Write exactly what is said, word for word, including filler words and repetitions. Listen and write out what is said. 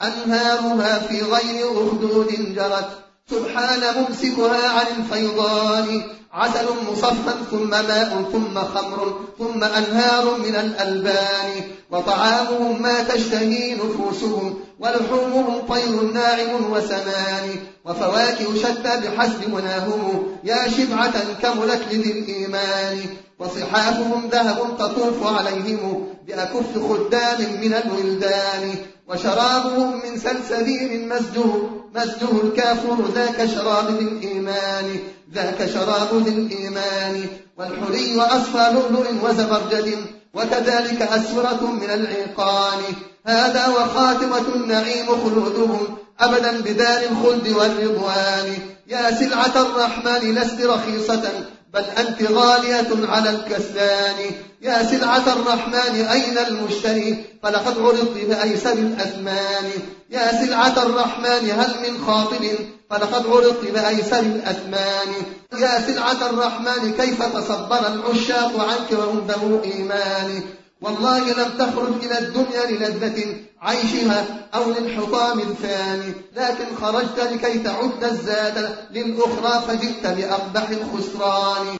أنهارها في غير أخدود جرت سبحان ممسكها عن الفيضان عسل مصفى ثم ماء ثم خمر ثم أنهار من الألبان وطعامهم ما تشتهي نفوسهم ولحومهم طير ناعم وسمان وفواكه شتى بحسب مناهم يا شبعة كملت لذي الإيمان وصحافهم ذهب تطوف عليهم بأكف خدام من الولدان وشرابهم من سلسبيل مزجه مزجه الكافر ذاك شراب ذي الإيمان ذاك شراب ذي الإيمان والحلي أصفى لؤلؤ وزبرجد وكذلك أسورة من العقان هذا وخاتمة النعيم خلودهم أبدا بدار الخلد والرضوان يا سلعة الرحمن لست رخيصة بل أنت غالية على الكسلان يا سلعة الرحمن أين المشتري فلقد عرضت بأيسر الأثمان يا سلعة الرحمن هل من خاطب فلقد عرضت بأيسر الأثمان يا سلعة الرحمن كيف تصبر العشاق عنك وهم ذو إيمان والله لم تخرج إلى الدنيا للذة عيشها أو للحطام الفاني لكن خرجت لكي تعد الزاد للأخرى فجئت بأقبح الخسران